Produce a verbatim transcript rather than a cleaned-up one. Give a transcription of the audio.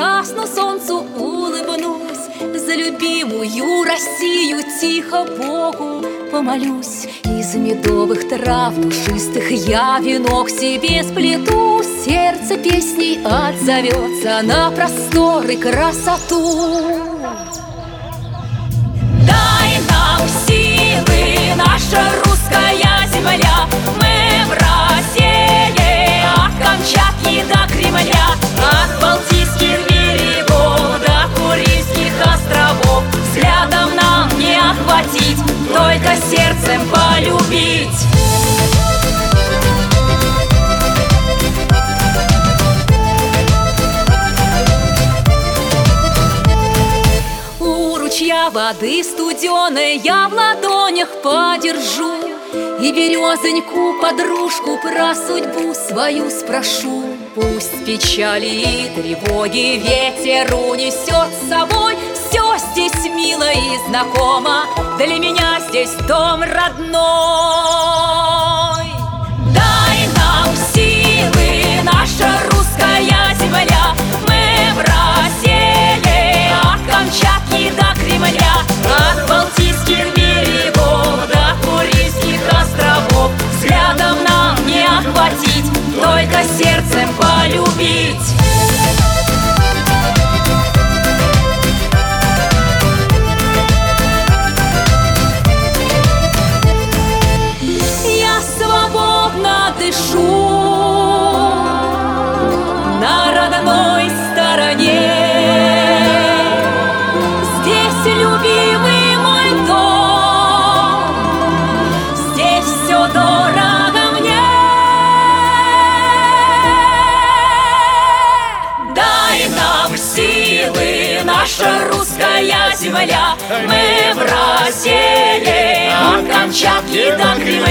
просну, солнцу улыбнусь, за любимую Россию тихо Богу помолюсь. Из медовых трав душистых я венок себе сплету, сердце песней отзовется на простор и красоту. Дай нам силы, наша русская земля, мы в России от Камчатки до Кремля, от Балтийских берегов до Курильских островов. Взглядом нам не охватить, только сердцем полюбить. У ручья воды студеной я в ладонях подержу, и березоньку подружку про судьбу свою спрошу. Пусть печали и тревоги ветер унесет с собой, все здесь мило и знакомо, для меня здесь дом родной. Дай нам силы, наша русская земля, мы в России от Камчатки до Кремля, от Балтийских берегов до Курильских островов. Взглядом нам не охватить, только сердцем полюбить. Я свободно дышу на родной стороне. Здесь любимый мой дом, здесь все дорого мне. Дай нам силы, наша русская земля, мы в России от Камчатки до Кремля,